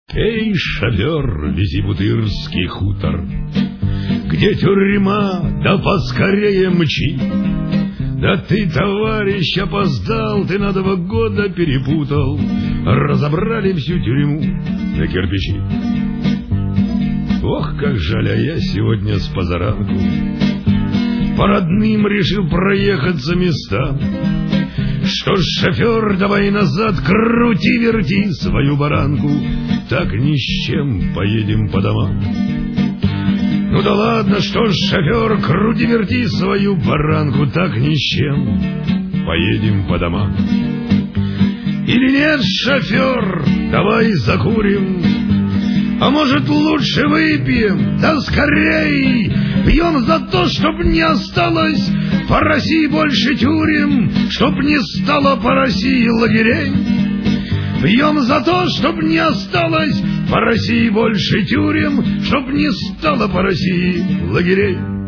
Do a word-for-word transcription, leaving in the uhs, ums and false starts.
Эй, шофер, вези Бутырский хутор, где тюрьма, да поскорее мчи. Да ты, товарищ, опоздал, ты на два года перепутал. Разобрали всю тюрьму на кирпичи. Ох, как жаль, а я сегодня с позаранку по родным решил проехаться места. Что ж, шофер, давай назад, крути-верти свою баранку, так ни с чем поедем по домам. Ну да ладно, что ж, шофер, крути-верти свою баранку, так ни с чем поедем по домам. Или нет, шофер, давай закурим, а может лучше выпьем, да скорей. Пьем за то, чтоб не осталось по России больше тюрем, чтоб не стало по России лагерей. Пьем за то, чтоб не осталось по России больше тюрем, чтоб не стало по России лагерей.